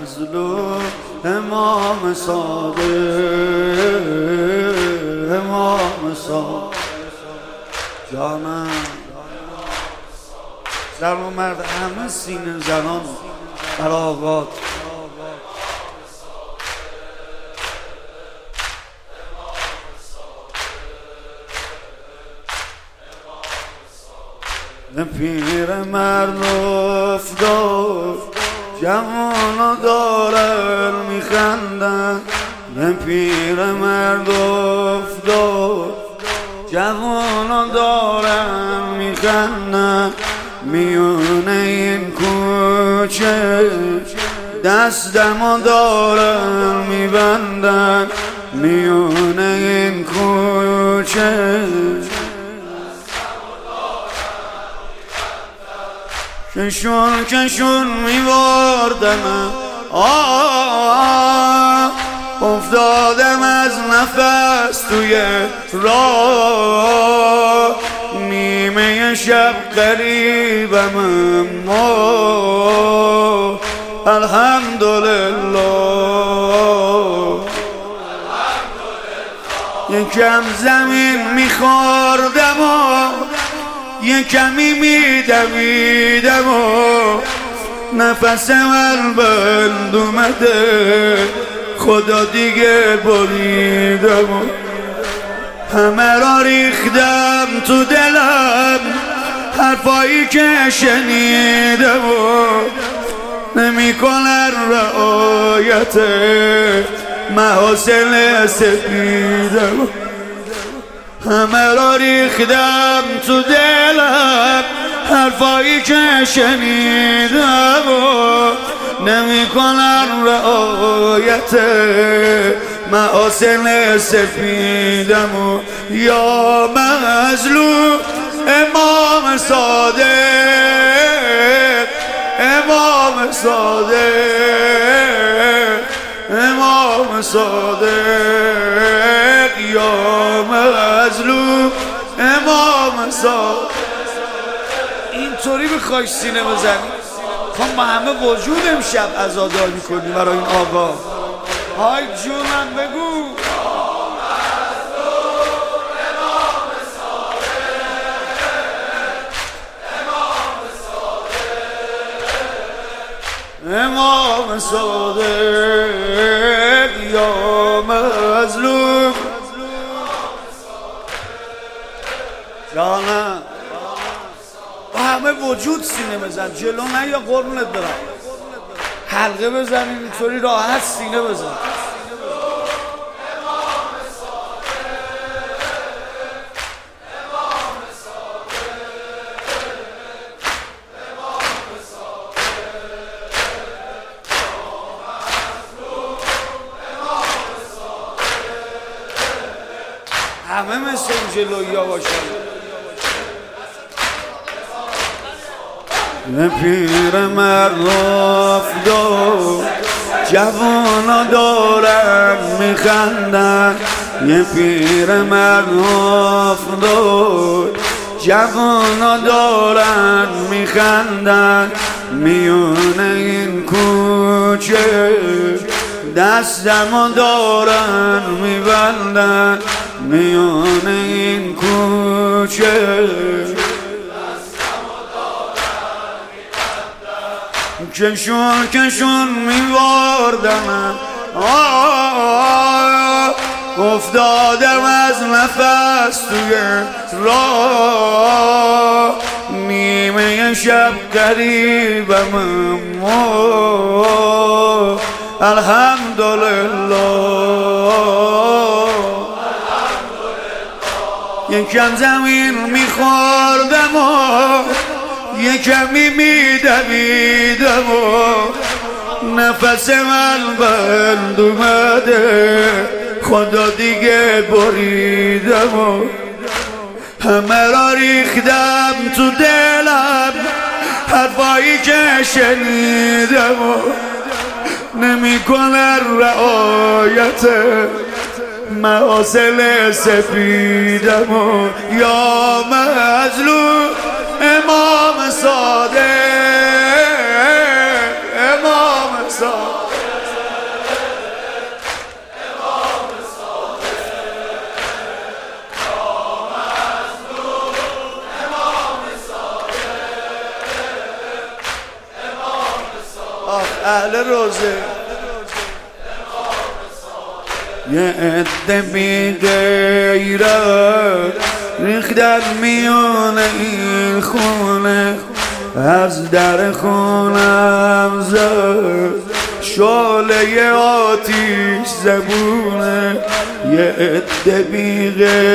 مظلوم امام صادق، امام صادق جانم. زن و مرد همه سینه زنان بر آقات. پیر مرد افتاد جوانو دارن میخندن، پیر مرد افتاد جوانو دارن میخندن، میونه این کوچه دستمو دارن میبندن، میونه این کوچه کشون میوردم، افتادم از نفس توی راه، نیمه شب قریبم اما الحمدلله. یکم زمین میخوردم و یک کمی میدویدم و نفس من بند اومده، خدا دیگه بریدم و همه را ریختم تو دلم، حرفایی که شنیدم و نمیکنن رعایت محاسن سپیدم، همه را ریختم تو دلم، حرفایی که شنیدم و نمیکنن رعایت محاسن سفیدم و یا مظلوم امام صادق، امام صادق، امام صادق، یا مظلوم امام صادق. اینطوری بخوای سینه بزنی خواهم با همه وجود امشب عزاداری کنی برای این آقا. های جونم بگو امام صادق، یا مظلوم جانم. با همه وجود سینه بزن، جلو نه یا قربونت برم، حلقه بزن اینطوری راحت سینه بزن. همه مثل این جلویی ها باشن. پیر مرد افتاد جوانا دارن میخندن، یه پیر مرد افتاد جوانا دارن میخندن، میونه این کوچه دستمو دارن میبندن، میونه این کوچه کشون میوردم، افتادم از نفس توی راه، نیمه شب قریبم اما الحمدلله. یکم زمین میخوردم و یکمی میدویدم و نفس من بند اومده، خدا دیگه بریدم و همه را ریختم تو دلم، حرفایی که شنیدم و نمیکنن رعایت محاسن سپیدم و یا مظلوم امام صادق، امام صادق. اهل روزه یه عده بی غیرت ریختن میون این خونه از در خونم زد شعله آتیش زبونه یه عده بی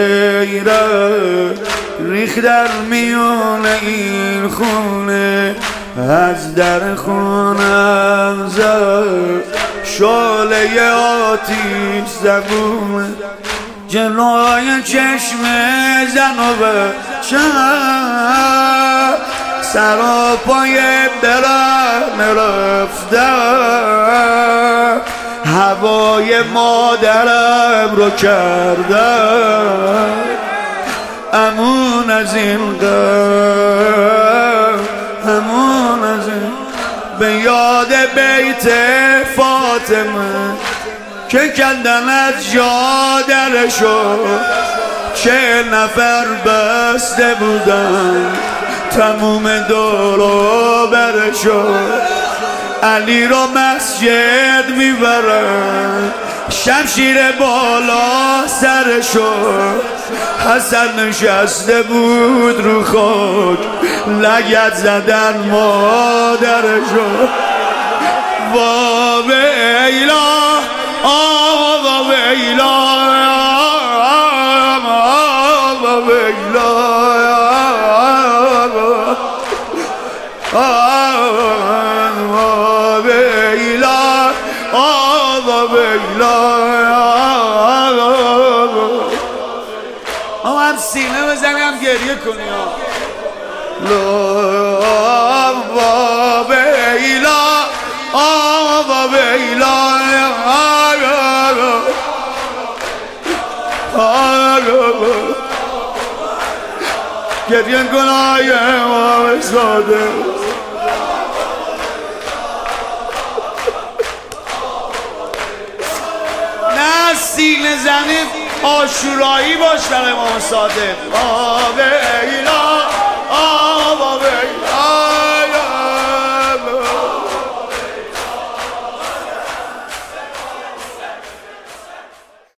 غیرت ریختن میون این خونه از در خونم زد شعله آتیش زبونه جلوی چشم زن و بچه سر و پای برم رفتم هوای مادرم رو کردم امون از این غم امون از این به یاد بیت فاطمه که کندن از جادرشو چه نفر بسته بودن تموم دورو برشو علی رو مسجد میبرن شمشیر بالا سرشو حسن نشسته بود رو خاک لگد زدن مادرشو وا ویلا وا ویلا وا ویلا وا ویلا وا ویلا هم سینه بزنی هم گریه کنی وا ویلا وا ویلا گریه کن آی امام صادق نه سینه زنی آشورایی باش برای امام صادق